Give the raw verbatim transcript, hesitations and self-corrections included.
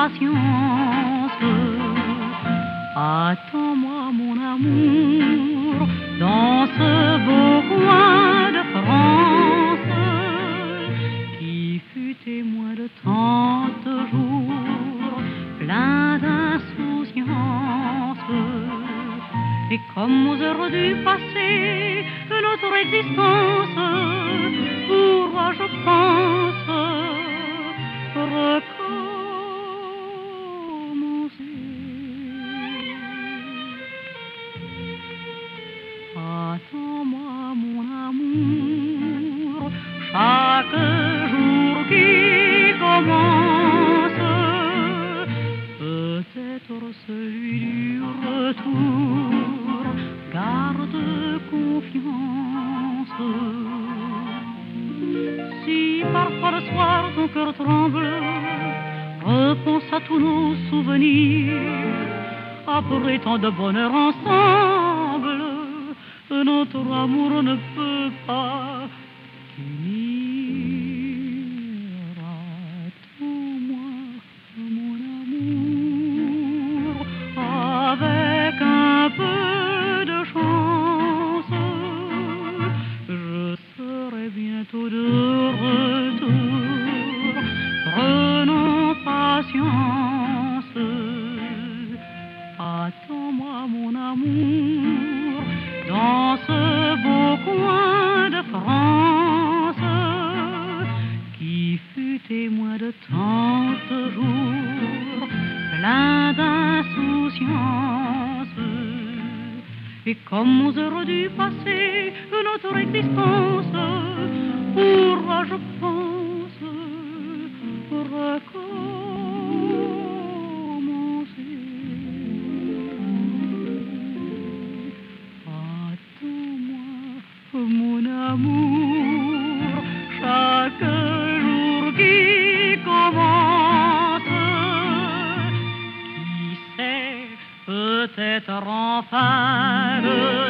patience. Attends-moi mon amour dans ce beau coin de France qui fut témoin de tant de jours plein d'insouciance. Et comme aux heures du passé de notre existence, pour moi je pense recommencer. Attends-moi mon amour, chaque jour qui commence, peut-être celui du retour, garde confiance. Si parfois le soir ton cœur tremble, repense à tous nos souvenirs. Après tant de bonheur ensemble, notre amour ne peut pas finir. Attends-moi mon amour, avec un peu de chance, je serai bientôt de retour. Prenons patience. Attends-moi mon amour dans ce beau coin de France qui fut témoin de tant de jours plein d'insouciance. Et comme aux heures du passé de notre existence, pour moi je pense recommencer. Mon amour, chaque jour qui commence, qui sait, peut-être enfin le